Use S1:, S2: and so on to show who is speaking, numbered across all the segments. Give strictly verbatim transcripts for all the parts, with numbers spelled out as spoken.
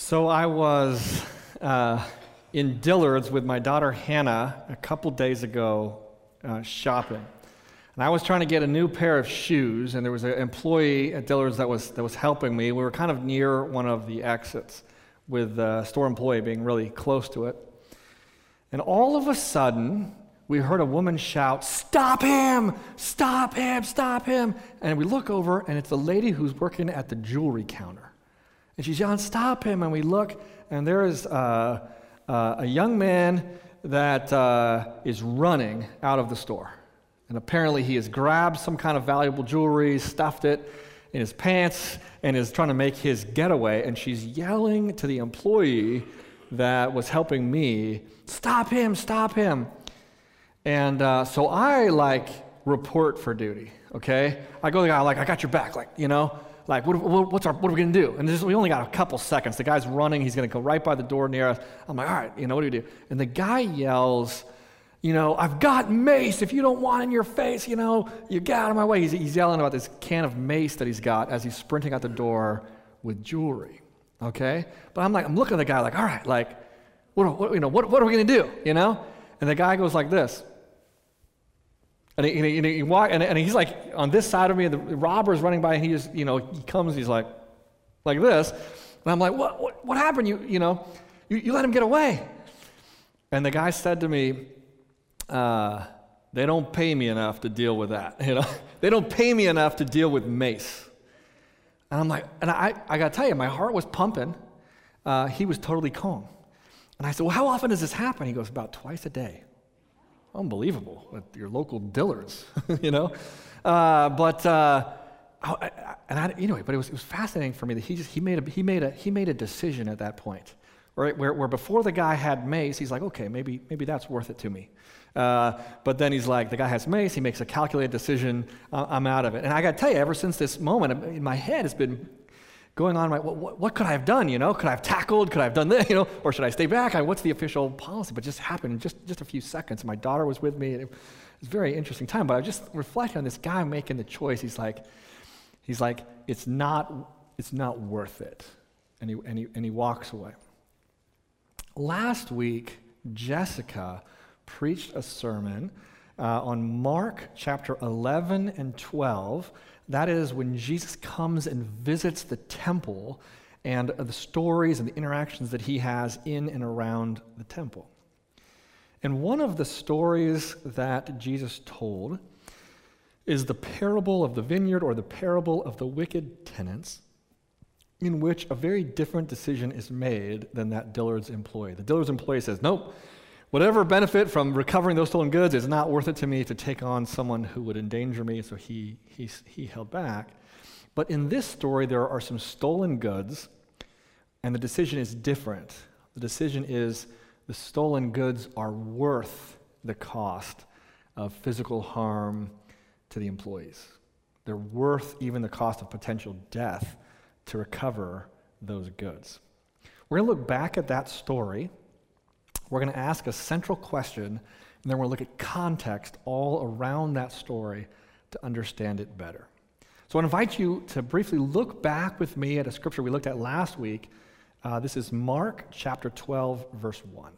S1: So I was uh, in Dillard's with my daughter Hannah a couple days ago uh, shopping. And I was trying to get a new pair of shoes, and there was an employee at Dillard's that was that was helping me. We were kind of near one of the exits, with the store employee being really close to it. And all of a sudden, we heard a woman shout, "Stop him! Stop him! Stop him!" And we look over, and it's the lady who's working at the jewelry counter. And she's yelling, "Stop him!" And we look, and there is uh, uh, a young man that uh, is running out of the store. And apparently he has grabbed some kind of valuable jewelry, stuffed it in his pants, and is trying to make his getaway. And she's yelling to the employee that was helping me, "Stop him, stop him." And uh, so I, like, report for duty, okay? I go to the guy, like, "I got your back," like, you know? Like, what, what, what's our, what are we going to do? And this, we only got a couple seconds. The guy's running. He's going to go right by the door near us. I'm like, all right, you know, what do we do? And the guy yells, you know, "I've got mace. If you don't want it in your face, you know, you get out of my way." He's, he's yelling about this can of mace that he's got as he's sprinting out the door with jewelry, okay? But I'm like, I'm looking at the guy like, all right, like, what, what you know, what, what are we going to do, you know? And the guy goes like this. And, he, and, he, and, he walk, and, and he's like on this side of me, and the robber's running by, and he just, you know, he comes, he's like, like this. And I'm like, what what, what happened? You you know, you, you let him get away. And the guy said to me, uh, they don't pay me enough to deal with that, you know. They don't pay me enough to deal with mace. And I'm like, and I, I got to tell you, my heart was pumping. Uh, he was totally calm. And I said, well, how often does this happen? He goes, about twice a day. Unbelievable at your local Dillard's, you know. Uh, but uh, I, I, and I, anyway, but it was it was fascinating for me that he just he made a he made a he made a decision at that point, right? Where where before the guy had mace, he's like, okay, maybe maybe that's worth it to me. Uh, but then he's like, the guy has mace, he makes a calculated decision. Uh, I'm out of it. And I got to tell you, ever since this moment, in my head has been going on, like, what, what, what could I have done, you know? Could I have tackled? Could I have done this, you know? Or should I stay back? I, what's the official policy? But it just happened in just, just a few seconds. My daughter was with me, and it was a very interesting time. But I just reflected on this guy making the choice. He's like, he's like, it's not, it's not worth it. And he, and he, and he walks away. Last week, Jessica preached a sermon uh, on Mark chapter eleven and twelve. That is when Jesus comes and visits the temple and the stories and the interactions that he has in and around the temple. And one of the stories that Jesus told is the parable of the vineyard, or the parable of the wicked tenants, in which a very different decision is made than that Dillard's employee. The Dillard's employee says, nope, whatever benefit from recovering those stolen goods is not worth it to me to take on someone who would endanger me, so he, he, he held back. But in this story, there are some stolen goods, and the decision is different. The decision is the stolen goods are worth the cost of physical harm to the employees. They're worth even the cost of potential death to recover those goods. We're going to look back at that story. We're going to ask a central question, and then we're going to look at context all around that story to understand it better. So I invite you to briefly look back with me at a scripture we looked at last week. Uh, this is Mark chapter twelve, verse one.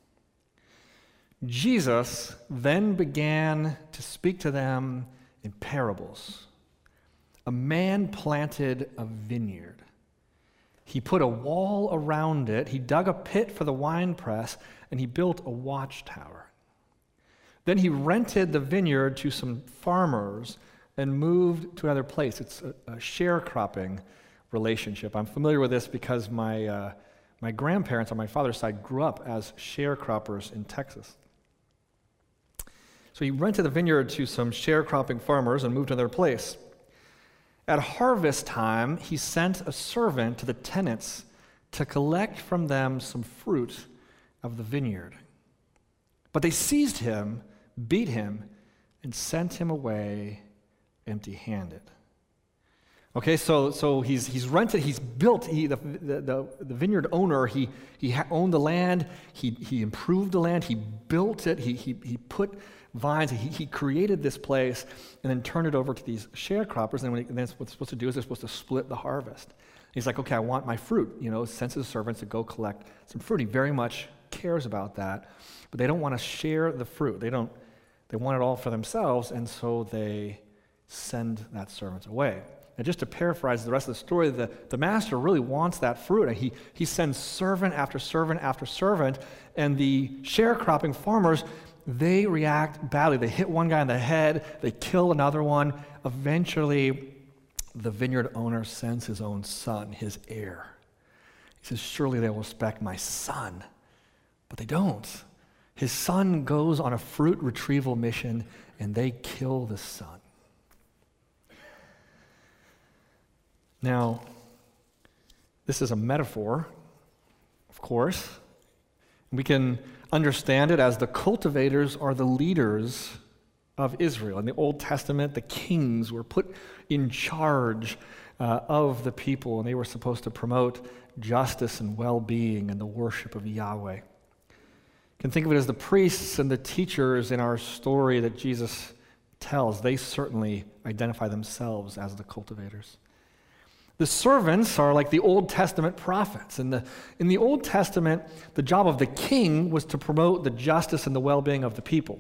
S1: Jesus then began to speak to them in parables. A man planted a vineyard. He put a wall around it, he dug a pit for the winepress, and he built a watchtower. Then he rented the vineyard to some farmers and moved to another place. It's a, a sharecropping relationship. I'm familiar with this because my, uh, my grandparents on my father's side grew up as sharecroppers in Texas. So he rented the vineyard to some sharecropping farmers and moved to another place. At harvest time, he sent a servant to the tenants to collect from them some fruit of the vineyard. But they seized him, beat him, and sent him away empty-handed. Okay, so so he's he's rented, he's built, he, the, the, the vineyard owner, he he ha- owned the land, he he improved the land, he built it, he he he put vines, he, he created this place and then turned it over to these sharecroppers, and, when he, and then what's supposed to do is they're supposed to split the harvest. He's like, okay, I want my fruit. You know, sends his servants to go collect some fruit. He very much cares about that, but they don't want to share the fruit. They don't. They want it all for themselves, and so they send that servant away. And just to paraphrase the rest of the story, the, the master really wants that fruit, and he, he sends servant after servant after servant, and the sharecropping farmers, they react badly. They hit one guy in the head, they kill another one. Eventually, the vineyard owner sends his own son, his heir. He says, surely they will respect my son. But they don't. His son goes on a fruit retrieval mission, and they kill the son. Now, this is a metaphor, of course. We can understand it as the cultivators are the leaders of Israel. In the Old Testament, the kings were put in charge uh, of the people, and they were supposed to promote justice and well-being and the worship of Yahweh. You can think of it as the priests and the teachers in our story that Jesus tells. They certainly identify themselves as the cultivators. The servants are like the Old Testament prophets. In the, in the Old Testament, the job of the king was to promote the justice and the well-being of the people,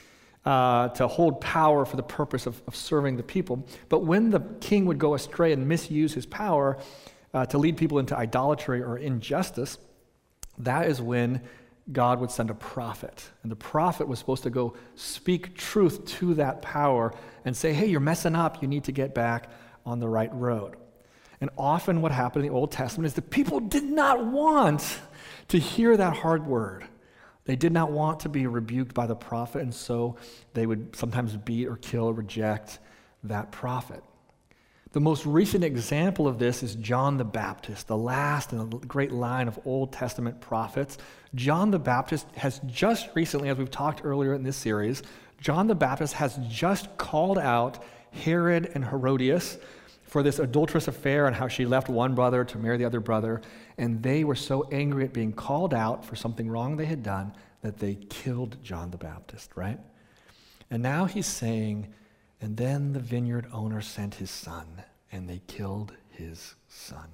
S1: uh, to hold power for the purpose of, of serving the people. But when the king would go astray and misuse his power uh, to lead people into idolatry or injustice, that is when God would send a prophet. And the prophet was supposed to go speak truth to that power and say, hey, you're messing up. You need to get back on the right road. And often what happened in the Old Testament is the people did not want to hear that hard word. They did not want to be rebuked by the prophet, and so they would sometimes beat or kill or reject that prophet. The most recent example of this is John the Baptist, the last in a great line of Old Testament prophets. John the Baptist has just recently, as we've talked earlier in this series, John the Baptist has just called out Herod and Herodias for this adulterous affair and how she left one brother to marry the other brother, and they were so angry at being called out for something wrong they had done that they killed John the Baptist, right? And now he's saying, and then the vineyard owner sent his son, and they killed his son.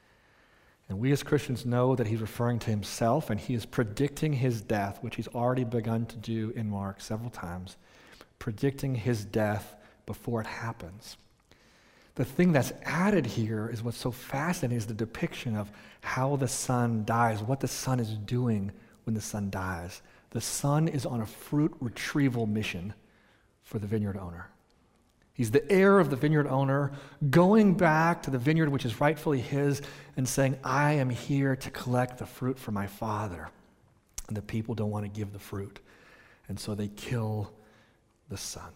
S1: And we as Christians know that he's referring to himself, and he is predicting his death, which he's already begun to do in Mark several times, predicting his death before it happens. The thing that's added here is what's so fascinating is the depiction of how the son dies, what the son is doing when the son dies. The son is on a fruit retrieval mission for the vineyard owner. He's the heir of the vineyard owner, going back to the vineyard which is rightfully his and saying, I am here to collect the fruit for my father. And the people don't want to give the fruit. And so they kill the son.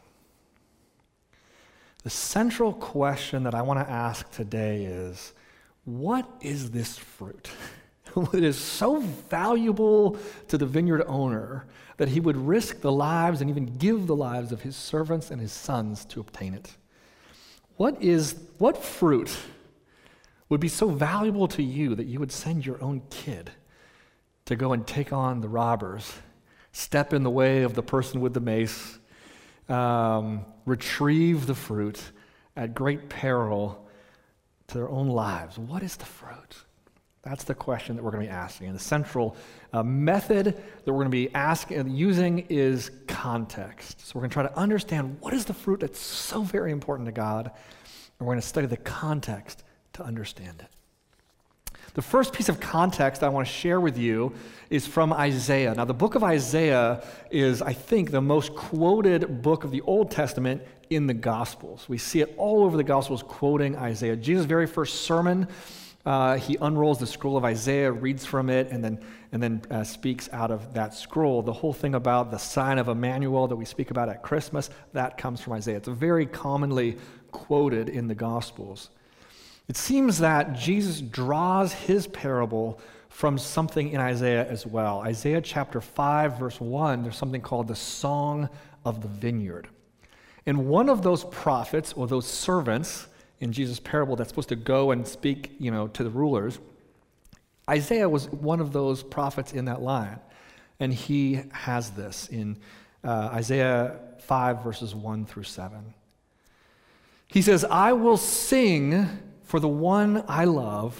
S1: The central question that I want to ask today is, what is this fruit? It is so valuable to the vineyard owner that he would risk the lives and even give the lives of his servants and his sons to obtain it. What is, what fruit would be so valuable to you that you would send your own kid to go and take on the robbers, step in the way of the person with the mace, Um, retrieve the fruit at great peril to their own lives? What is the fruit? That's the question that we're going to be asking. And the central uh, method that we're going to be asking and using is context. So we're going to try to understand what is the fruit that's so very important to God, and we're going to study the context to understand it. The first piece of context I want to share with you is from Isaiah. Now, the book of Isaiah is, I think, the most quoted book of the Old Testament in the Gospels. We see it all over the Gospels quoting Isaiah. Jesus' very first sermon, uh, he unrolls the scroll of Isaiah, reads from it, and then, and then uh, speaks out of that scroll. The whole thing about the sign of Emmanuel that we speak about at Christmas, that comes from Isaiah. It's very commonly quoted in the Gospels. It seems that Jesus draws his parable from something in Isaiah as well. Isaiah chapter five, verse one, there's something called the Song of the Vineyard. And one of those prophets, or those servants in Jesus' parable that's supposed to go and speak, you know, to the rulers, Isaiah was one of those prophets in that line. And he has this in uh, Isaiah five, verses one through seven. He says, I will sing for the one I love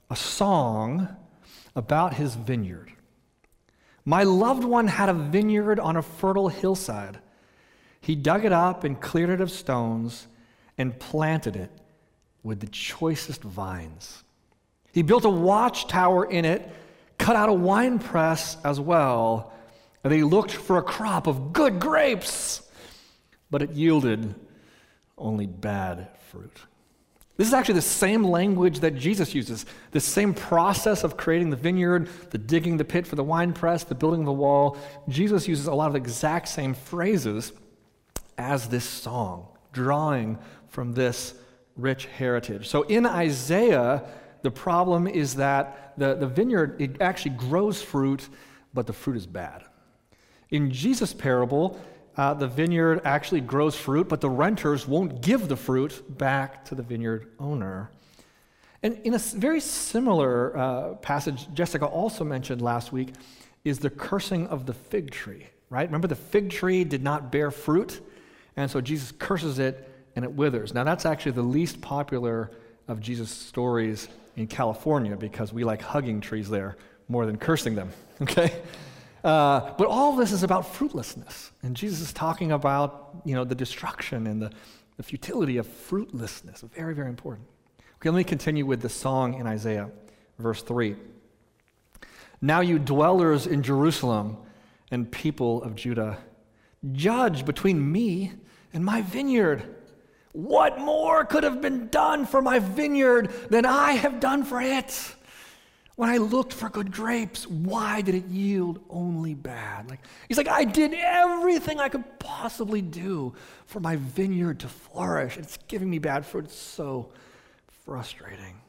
S1: a song about his vineyard. My loved one had a vineyard on a fertile hillside. He dug it up and cleared it of stones and planted it with the choicest vines. He built a watchtower in it, cut out a wine press as well, and he looked for a crop of good grapes, but it yielded only bad fruit. This is actually the same language that Jesus uses, the same process of creating the vineyard, the digging the pit for the wine press, the building of the wall. Jesus uses a lot of the exact same phrases as this song, drawing from this rich heritage. So in Isaiah, the problem is that the, the vineyard, it actually grows fruit, but the fruit is bad. In Jesus' parable, uh, the vineyard actually grows fruit, but the renters won't give the fruit back to the vineyard owner. And in a s- very similar uh, passage, Jessica also mentioned last week, is the cursing of the fig tree, right? Remember, the fig tree did not bear fruit, and so Jesus curses it, and it withers. Now, that's actually the least popular of Jesus' stories in California because we like hugging trees there more than cursing them, okay? Uh, but all of this is about fruitlessness, and Jesus is talking about, you know, the destruction and the, the futility of fruitlessness. Very, very important. Okay, let me continue with the song in Isaiah, verse three. Now you dwellers in Jerusalem and people of Judah, judge between me and my vineyard. What more could have been done for my vineyard than I have done for it? When I looked for good grapes, why did it yield only bad? Like, he's like, I did everything I could possibly do for my vineyard to flourish. It's giving me bad fruit. It's so frustrating.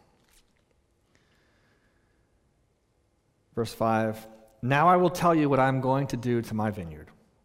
S1: Verse five, now I will tell you what I'm going to do to my vineyard.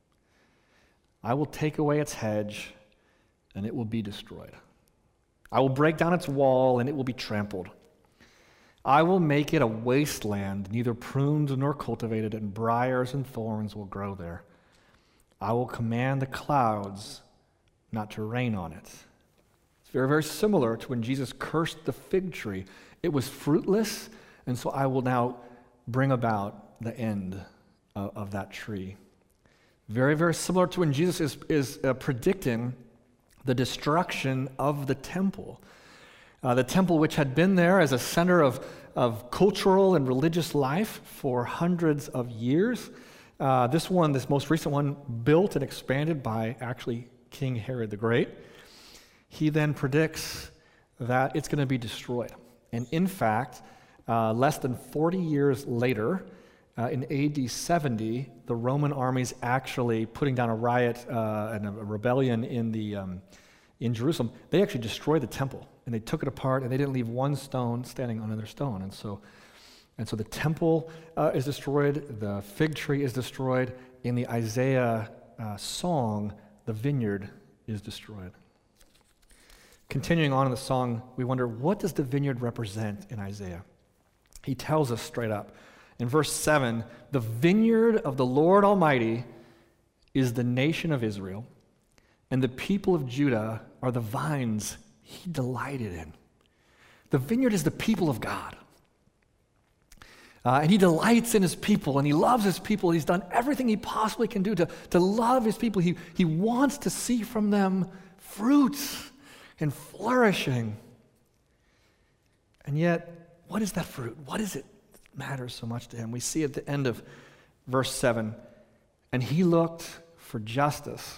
S1: I will take away its hedge, and it will be destroyed. I will break down its wall, and it will be trampled. I will make it a wasteland, neither pruned nor cultivated, and briars and thorns will grow there. I will command the clouds not to rain on it. It's very, very similar to when Jesus cursed the fig tree. It was fruitless, and so I will now bring about the end of, of that tree. Very, very similar to when Jesus is, is uh, predicting the destruction of the temple. Uh, the temple, which had been there as a center of, of cultural and religious life for hundreds of years. Uh, this one, this most recent one, built and expanded by actually King Herod the Great. He then predicts that it's going to be destroyed. And in fact, uh, less than forty years later, uh, in A D seventy, the Roman armies actually putting down a riot uh, and a rebellion in the um, in Jerusalem, they actually destroyed the temple. And they took it apart, and they didn't leave one stone standing on another stone. And so, and so the temple uh, is destroyed, the fig tree is destroyed. In the Isaiah uh, song, the vineyard is destroyed. Continuing on in the song, we wonder, what does the vineyard represent in Isaiah? He tells us straight up. In verse seven, the vineyard of the Lord Almighty is the nation of Israel, and the people of Judah are the vines he delighted in. The vineyard is the people of God. Uh, and he delights in his people, and he loves his people. He's done everything he possibly can do to, to love his people. He, he wants to see from them fruit and flourishing. And yet, what is that fruit? What is it that matters so much to him? We see at the end of verse seven, and he looked for justice,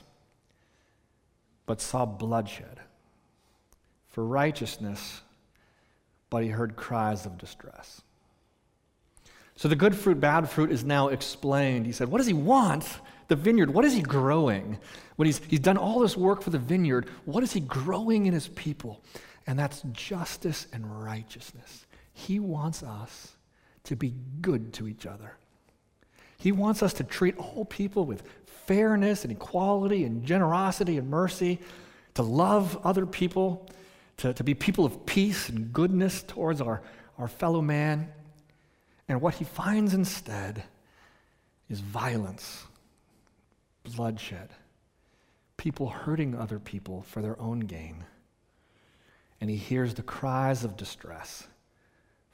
S1: but saw bloodshed. For righteousness, but he heard cries of distress. So the good fruit, bad fruit is now explained. He said, what does he want? The vineyard, what is he growing? When he's, he's done all this work for the vineyard, what is he growing in his people? And that's justice and righteousness. He wants us to be good to each other. He wants us to treat all people with fairness and equality and generosity and mercy, to love other people, To, to be people of peace and goodness towards our, our fellow man. And what he finds instead is violence, bloodshed, people hurting other people for their own gain. And he hears the cries of distress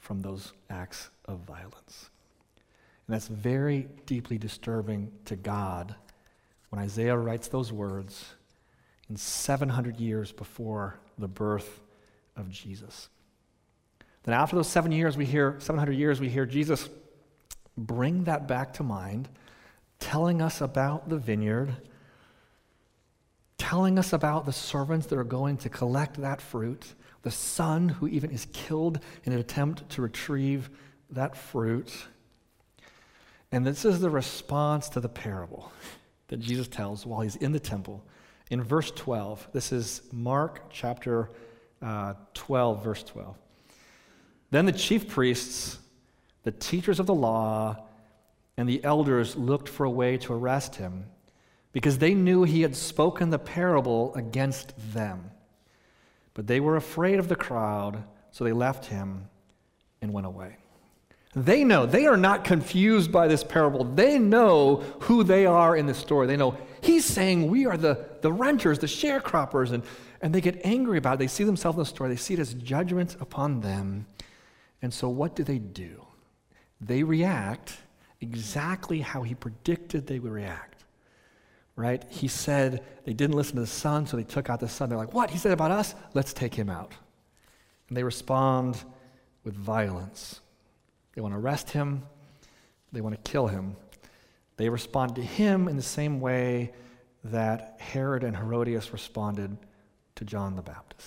S1: from those acts of violence. And that's very deeply disturbing to God when Isaiah writes those words in seven hundred years before the birth of Jesus. Then after those seven years, we hear, seven hundred years, we hear Jesus bring that back to mind, telling us about the vineyard, telling us about the servants that are going to collect that fruit, the son who even is killed in an attempt to retrieve that fruit. And this is the response to the parable that Jesus tells while he's in the temple. In verse twelve, this is Mark chapter uh, twelve, verse twelve. Then the chief priests, the teachers of the law, and the elders looked for a way to arrest him, because they knew he had spoken the parable against them. But they were afraid of the crowd, so they left him and went away. They know, they are not confused by this parable. They know who they are in the story. They know he's saying we are the, the renters, the sharecroppers, and, and they get angry about it. They see themselves in the story. They see it as judgment upon them. And so what do they do? They react exactly how he predicted they would react, right? He said they didn't listen to the son, so they took out the son. They're like, what? He said about us? Let's take him out. And they respond with violence. They want to arrest him. They want to kill him. They respond to him in the same way that Herod and Herodias responded to John the Baptist.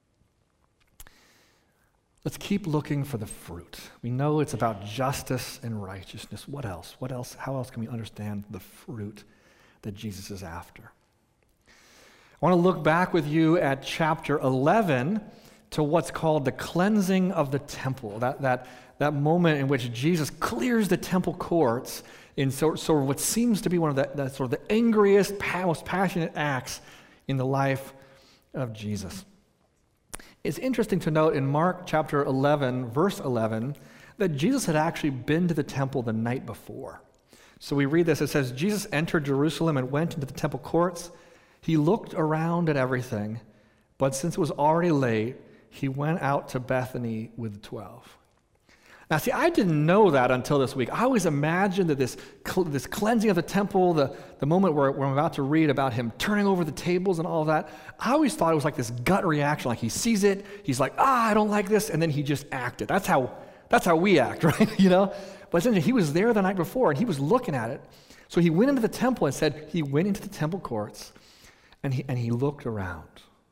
S1: Let's keep looking for the fruit. We know it's about justice and righteousness. What else? What else? How else can we understand the fruit that Jesus is after? I want to look back with you at chapter eleven to what's called the cleansing of the temple, that, that, that moment in which Jesus clears the temple courts in sort, sort of what seems to be one of the, the sort of the angriest, most passionate acts in the life of Jesus. It's interesting to note in Mark chapter eleven, verse eleven, that Jesus had actually been to the temple the night before. So we read this, it says, Jesus entered Jerusalem and went into the temple courts. He looked around at everything, but since it was already late, he went out to Bethany with the twelve. Now, see, I didn't know that until this week. I always imagined that this, cl- this cleansing of the temple, the, the moment where, where I'm about to read about him turning over the tables and all of that, I always thought it was like this gut reaction, like he sees it, he's like, ah, I don't like this, and then he just acted. That's how, that's how we act, right? You know? But essentially, he was there the night before, and he was looking at it. So he went into the temple and said, he went into the temple courts, and he, and he looked around.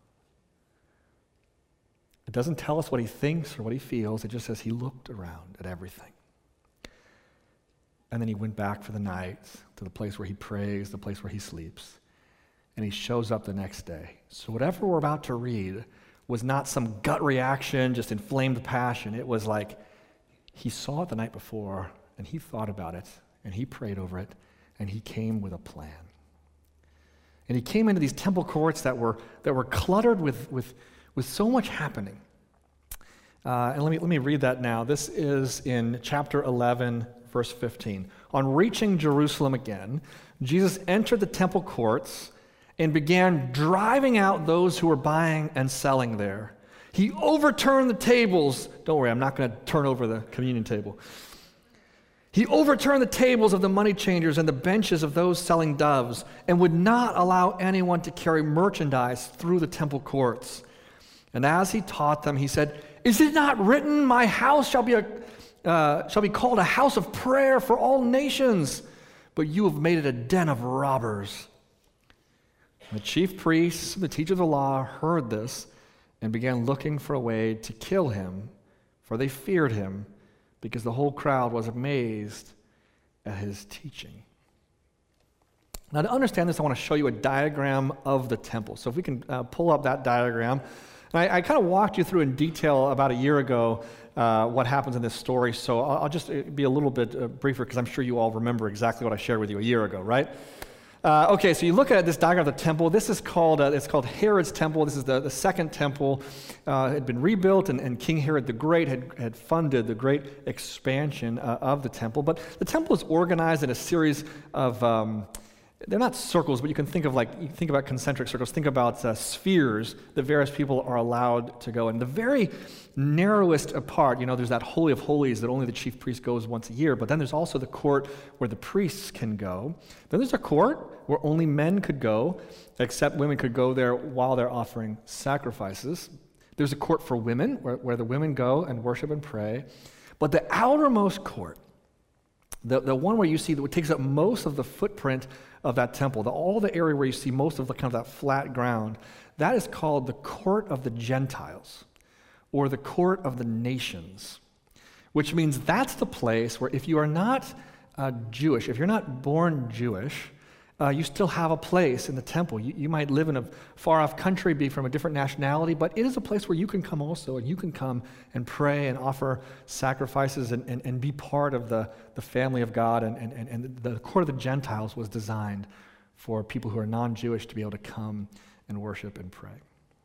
S1: It doesn't tell us what he thinks or what he feels. It just says he looked around at everything. And then he went back for the night to the place where he prays, the place where he sleeps. And he shows up the next day. So whatever we're about to read was not some gut reaction, just inflamed passion. It was like he saw it the night before, and he thought about it, and he prayed over it, and he came with a plan. And he came into these temple courts that were that were cluttered with with with so much happening. Uh, and let me, let me read that now. This is in chapter eleven, verse fifteen. On reaching Jerusalem again, Jesus entered the temple courts and began driving out those who were buying and selling there. He overturned the tables. Don't worry, I'm not going to turn over the communion table. He overturned the tables of the money changers and the benches of those selling doves, and would not allow anyone to carry merchandise through the temple courts. And as he taught them, he said, "Is it not written, my house shall be a uh, shall be called a house of prayer for all nations, but you have made it a den of robbers." And the chief priests, the teachers of the law, heard this and began looking for a way to kill him, for they feared him, because the whole crowd was amazed at his teaching. Now, to understand this, I want to show you a diagram of the temple. So if we can uh, pull up that diagram. And I, I kind of walked you through in detail about a year ago uh, what happens in this story, so I'll, I'll just be a little bit uh, briefer because I'm sure you all remember exactly what I shared with you a year ago, right? Uh, okay, so you look at this diagram of the temple. This is called, uh, it's called Herod's temple. This is the, the second temple. Uh, it had been rebuilt, and, and King Herod the Great had, had funded the great expansion uh, of the temple. But the temple is organized in a series of, um, they're not circles, but you can think of like, you think about concentric circles, think about uh, spheres that various people are allowed to go in. The very narrowest apart, you know, there's that Holy of Holies that only the chief priest goes once a year, but then there's also the court where the priests can go. Then there's a court where only men could go, except women could go there while they're offering sacrifices. There's a court for women where, where the women go and worship and pray. But the outermost court, the, the one where you see that takes up most of the footprint of that temple, the, all the area where you see most of the kind of that flat ground, that is called the court of the Gentiles, or the court of the nations, which means that's the place where if you are not uh, Jewish, if you're not born Jewish, uh, you still have a place in the temple. You, you might live in a far-off country, be from a different nationality, but it is a place where you can come also, and you can come and pray and offer sacrifices and, and, and be part of the, the family of God. And, and, and the court of the Gentiles was designed for people who are non-Jewish to be able to come and worship and pray.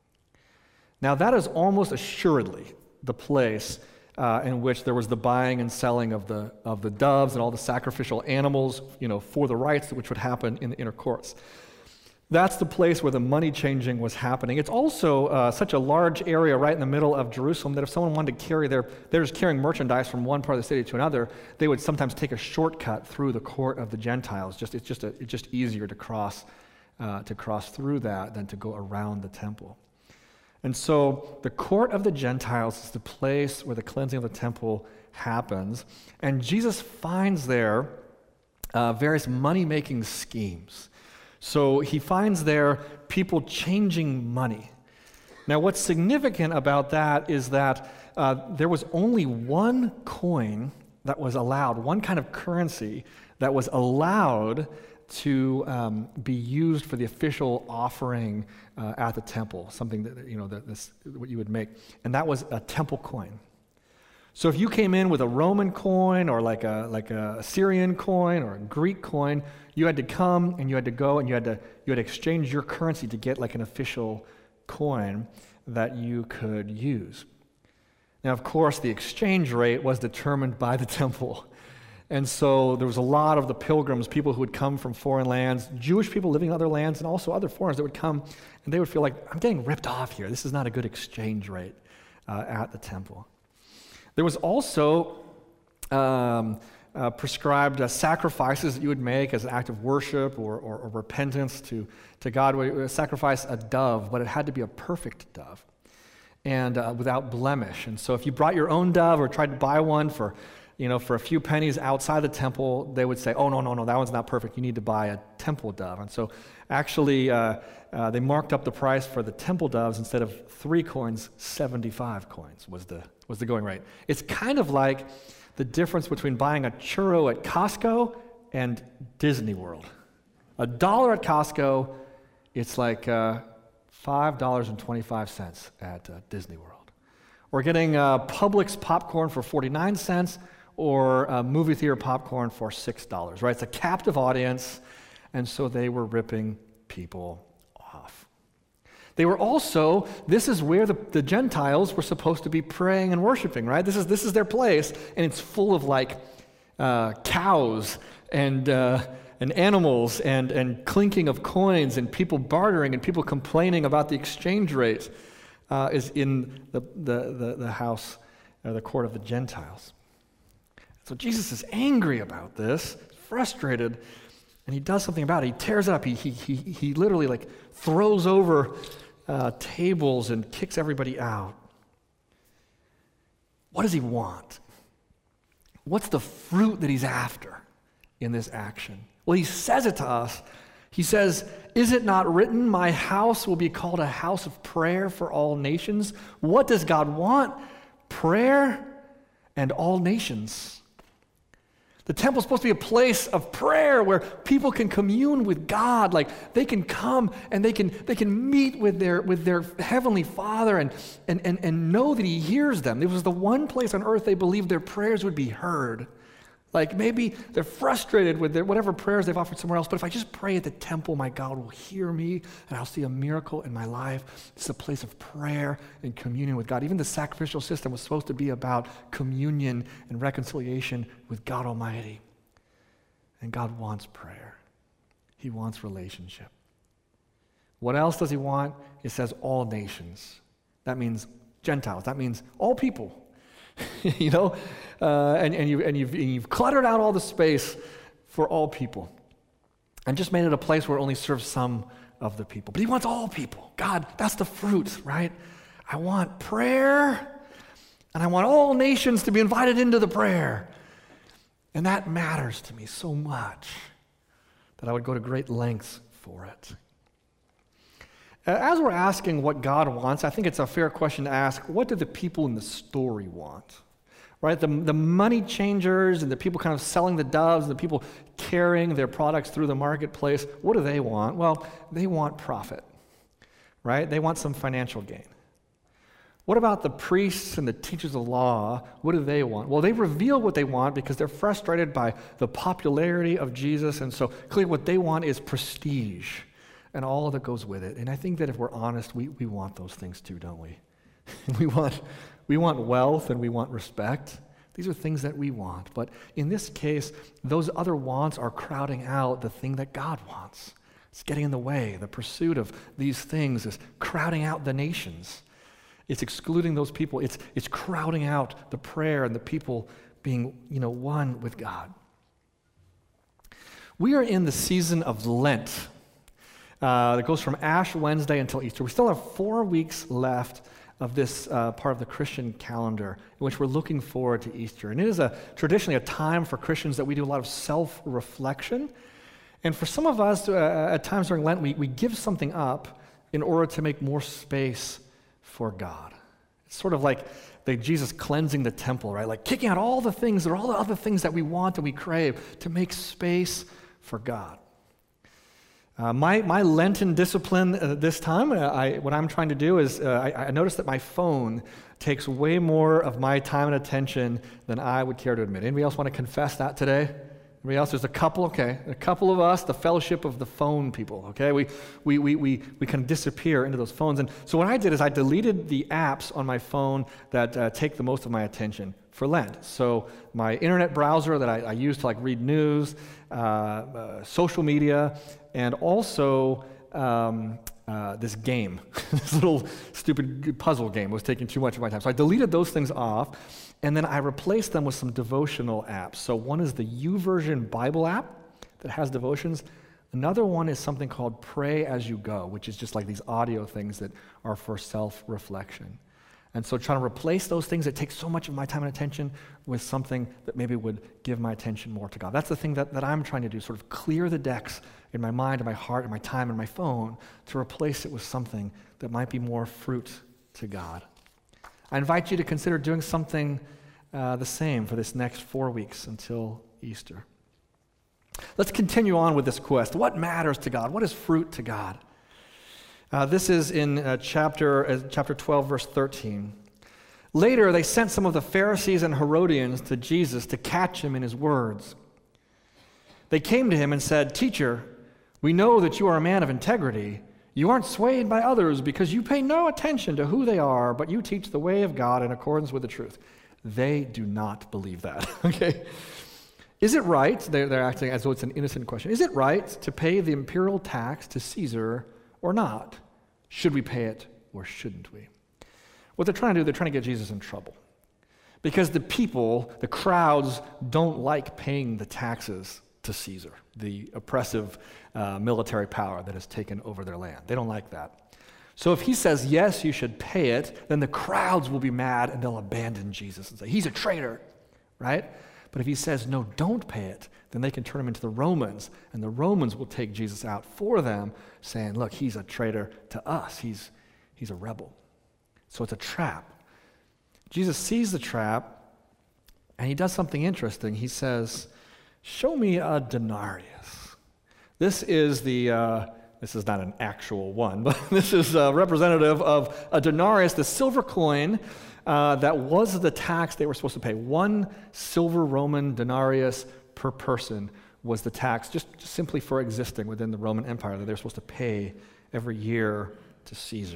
S1: Now, that is almost assuredly the place uh, in which there was the buying and selling of the of the doves and all the sacrificial animals, you know, for the rites, which would happen in the inner courts. That's the place where the money changing was happening. It's also uh, such a large area right in the middle of Jerusalem that if someone wanted to carry their, they're just carrying merchandise from one part of the city to another, they would sometimes take a shortcut through the court of the Gentiles. Just it's just a, it's just easier to cross uh, to cross through that than to go around the temple. And so the court of the Gentiles is the place where the cleansing of the temple happens. And Jesus finds there uh, various money-making schemes. So he finds there people changing money. Now what's significant about that is that uh, there was only one coin that was allowed, one kind of currency that was allowed to um, be used for the official offering uh, at the temple, something that, you know, that this, what you would make, and that was a temple coin. So if you came in with a Roman coin or like a like a Syrian coin or a Greek coin, you had to come and you had to go and you had to you had to exchange your currency to get like an official coin that you could use. Now, of course, the exchange rate was determined by the temple. And so there was a lot of the pilgrims, people who would come from foreign lands, Jewish people living in other lands, and also other foreigners that would come, and they would feel like, I'm getting ripped off here. This is not a good exchange rate uh, at the temple. There was also um, uh, prescribed uh, sacrifices that you would make as an act of worship or, or, or repentance to, to God. We would sacrifice a dove, but it had to be a perfect dove and uh, without blemish. And so if you brought your own dove or tried to buy one for you know, for a few pennies outside the temple, they would say, oh, no, no, no, that one's not perfect. You need to buy a temple dove. And so actually, uh, uh, they marked up the price for the temple doves. Instead of three coins, seventy-five coins was the, was the going rate. It's kind of like the difference between buying a churro at Costco and Disney World. A dollar at Costco, it's like uh, five dollars and twenty-five cents at uh, Disney World. Or getting uh, Publix popcorn for forty-nine cents, or uh, movie theater popcorn for six dollars, right? It's a captive audience, and so they were ripping people off. They were also, this is where the, the Gentiles were supposed to be praying and worshiping, right? This is this is their place, and it's full of like uh, cows and uh, and animals and, and clinking of coins and people bartering and people complaining about the exchange rate uh, is in the, the, the, the house, uh, the court of the Gentiles. So Jesus is angry about this, frustrated, and he does something about it. He tears it up. He, he, he, he literally like throws over uh, tables and kicks everybody out. What does he want? What's the fruit that he's after in this action? Well, he says it to us. He says, is it not written, my house will be called a house of prayer for all nations? What does God want? Prayer and all nations. The temple's supposed to be a place of prayer where people can commune with God. Like they can come and they can they can meet with their with their heavenly Father and and and, and know that He hears them. It was the one place on earth they believed their prayers would be heard. Like maybe they're frustrated with their whatever prayers they've offered somewhere else, but if I just pray at the temple, my God will hear me and I'll see a miracle in my life. It's a place of prayer and communion with God. Even the sacrificial system was supposed to be about communion and reconciliation with God Almighty. And God wants prayer. He wants relationship. What else does he want? It says all nations. That means Gentiles. That means all people. you know, uh, and, and, you, and, you've, and you've cluttered out all the space for all people and just made it a place where it only serves some of the people. But he wants all people. God, that's the fruit, right? I want prayer, and I want all nations to be invited into the prayer. And that matters to me so much that I would go to great lengths for it. As we're asking what God wants, I think it's a fair question to ask, what do the people in the story want? Right? The, the money changers and the people kind of selling the doves, the people carrying their products through the marketplace, what do they want? Well, they want profit, right? They want some financial gain. What about the priests and the teachers of law? What do they want? Well, they reveal what they want because they're frustrated by the popularity of Jesus, and so clearly what they want is prestige and all that goes with it. And I think that if we're honest, we, we want those things too, don't we? we want we want wealth and we want respect. These are things that we want. But in this case, those other wants are crowding out the thing that God wants. It's getting in the way. The pursuit of these things is crowding out the nations. It's excluding those people. It's, it's crowding out the prayer and the people being, you know, one with God. We are in the season of Lent. Uh, it goes from Ash Wednesday until Easter. We still have four weeks left of this uh, part of the Christian calendar in which we're looking forward to Easter. And it is a traditionally a time for Christians that we do a lot of self-reflection. And for some of us, uh, at times during Lent, we, we give something up in order to make more space for God. It's sort of like the Jesus cleansing the temple, right? Like kicking out all the things or all the other things that we want and we crave to make space for God. Uh, my, my Lenten discipline uh, this time, uh, I, what I'm trying to do is, uh, I, I noticed that my phone takes way more of my time and attention than I would care to admit. Anybody else want to confess that today? Anybody else? There's a couple, okay, a couple of us, the fellowship of the phone people, okay? We, we, we, we, we kind of disappear into those phones. And so what I did is I deleted the apps on my phone that uh, take the most of my attention for Lent. So my internet browser that I, I use to like read news, uh, uh, social media, and also um, uh, this game, this little stupid puzzle game was taking too much of my time. So I deleted those things off, and then I replaced them with some devotional apps. So one is the YouVersion Bible app that has devotions. Another one is something called Pray As You Go, which is just like these audio things that are for self-reflection. And so trying to replace those things that take so much of my time and attention with something that maybe would give my attention more to God. That's the thing that, that I'm trying to do, sort of clear the decks in my mind and my heart and my time and my phone to replace it with something that might be more fruit to God. I invite you to consider doing something uh, the same for this next four weeks until Easter. Let's continue on with this quest. What matters to God? What is fruit to God? Uh, this is in uh, chapter, uh, chapter twelve, verse thirteen. Later, they sent some of the Pharisees and Herodians to Jesus to catch him in his words. They came to him and said, "Teacher, we know that you are a man of integrity. You aren't swayed by others because you pay no attention to who they are, but you teach the way of God in accordance with the truth." They do not believe that, okay? Is it right, they're, they're acting as though it's an innocent question, is it right to pay the imperial tax to Caesar or not? Should we pay it or shouldn't we? What they're trying to do, they're trying to get Jesus in trouble. Because the people, the crowds, don't like paying the taxes to Caesar, the oppressive uh, military power that has taken over their land. They don't like that. So if he says, yes, you should pay it, then the crowds will be mad and they'll abandon Jesus and say, he's a traitor, right? But if he says, no, don't pay it, then they can turn him into the Romans, and the Romans will take Jesus out for them, saying, look, he's a traitor to us. He's, he's a rebel. So it's a trap. Jesus sees the trap, and he does something interesting. He says, show me a denarius. This is the, uh, this is not an actual one, but this is a representative of a denarius, the silver coin uh, that was the tax they were supposed to pay. One silver Roman denarius per person was the tax, just, just simply for existing within the Roman Empire that they were supposed to pay every year to Caesar.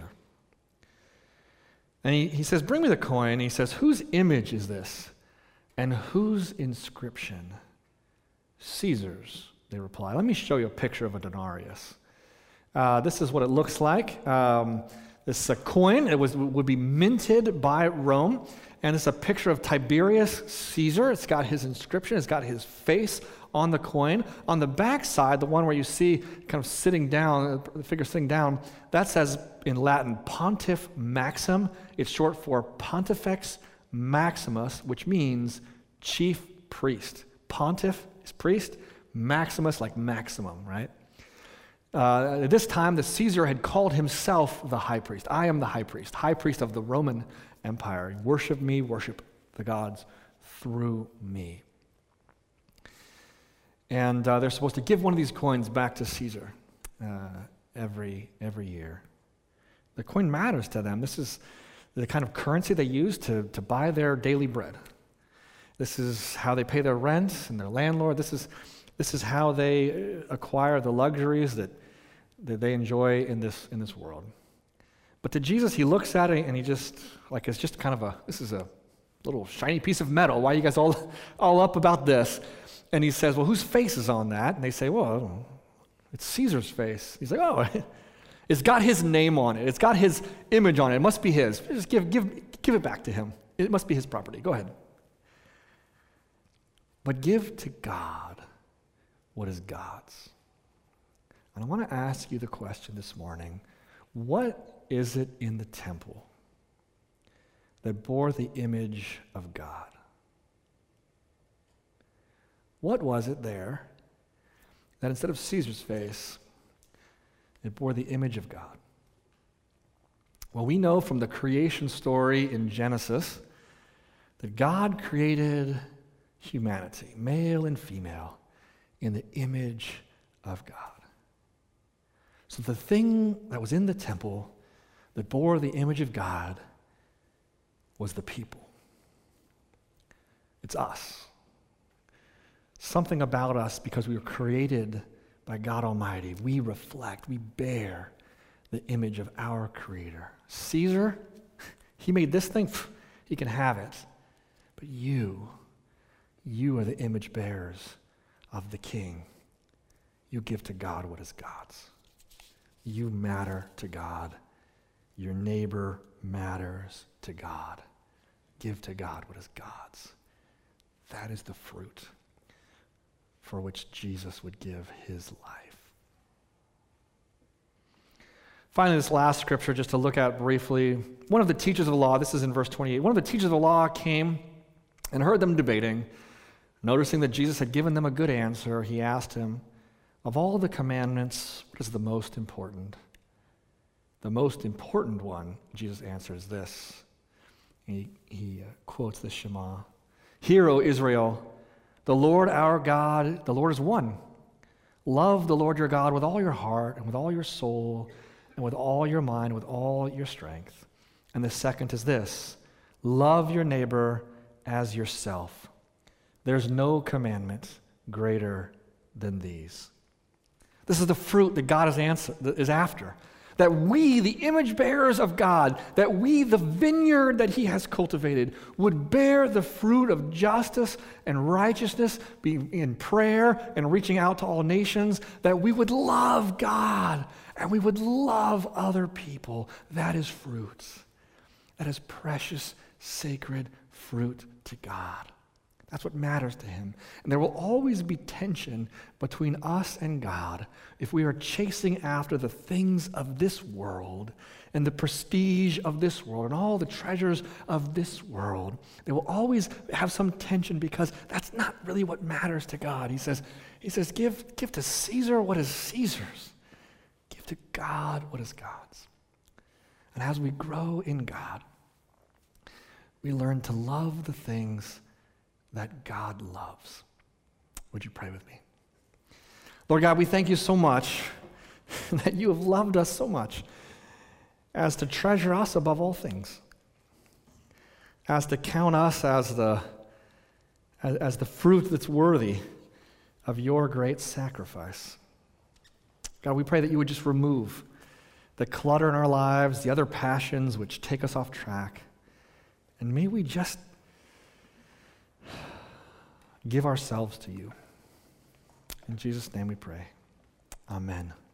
S1: And he, he says, bring me the coin. And he says, whose image is this? And whose inscription? Caesar's, they reply. Let me show you a picture of a denarius. Uh, this is what it looks like. Um, this is a coin. It was would be minted by Rome. And it's a picture of Tiberius Caesar. It's got his inscription. It's got his face on the coin. On the back side, the one where you see kind of sitting down, the figure sitting down, that says in Latin, Pontiff Maxim. It's short for Pontifex Maximus, which means chief priest. Pontiff is priest, Maximus like maximum, right? Uh, at this time, the Caesar had called himself the high priest. I am the high priest, high priest of the Roman Empire. Worship me, worship the gods through me. And uh, they're supposed to give one of these coins back to Caesar uh, every every year. The coin matters to them. This is the kind of currency they use to, to buy their daily bread. This is how they pay their rent and their landlord. This is this is how they acquire the luxuries that, that they enjoy in this in this world. But to Jesus, he looks at it and he just, like it's just kind of a, this is a little shiny piece of metal. Why are you guys all, all up about this? And he says, well, whose face is on that? And they say, well, it's Caesar's face. He's like, oh, it's got his name on it. It's got his image on it. It must be his. Just give, give, give it back to him. It must be his property. Go ahead. But give to God what is God's. And I want to ask you the question this morning, what is it in the temple that bore the image of God? What was it there that instead of Caesar's face, it bore the image of God? Well, we know from the creation story in Genesis that God created humanity, male and female, in the image of God. So the thing that was in the temple that bore the image of God was the people. It's us. Something about us, because we were created by God Almighty, we reflect, we bear the image of our Creator. Caesar, he made this thing, he can have it. But you, you are the image bearers of the King. You give to God what is God's. You matter to God. Your neighbor matters to God. Give to God what is God's. That is the fruit for which Jesus would give his life. Finally, this last scripture, just to look at briefly. One of the teachers of the law, this is in verse twenty-eight, one of the teachers of the law came and heard them debating. Noticing that Jesus had given them a good answer, he asked him, of all the commandments, what is the most important? The most important one, Jesus answers this. He, he uh, quotes the Shema. Hear, O Israel, the Lord our God, the Lord is one. Love the Lord your God with all your heart and with all your soul and with all your mind, with all your strength. And the second is this, love your neighbor as yourself. There's no commandment greater than these. This is the fruit that God is, answer, is after. That we, the image bearers of God, that we, the vineyard that he has cultivated, would bear the fruit of justice and righteousness, be in prayer and reaching out to all nations, that we would love God and we would love other people. That is fruit. That is precious, sacred fruit to God. That's what matters to him. And there will always be tension between us and God if we are chasing after the things of this world and the prestige of this world and all the treasures of this world. There will always have some tension because that's not really what matters to God. He says, he says, give, give to Caesar what is Caesar's. Give to God what is God's. And as we grow in God, we learn to love the things that God loves. Would you pray with me? Lord God, we thank you so much that you have loved us so much as to treasure us above all things, as to count us as the, as, as the fruit that's worthy of your great sacrifice. God, we pray that you would just remove the clutter in our lives, the other passions which take us off track, and may we just give ourselves to you. In Jesus' name we pray. Amen.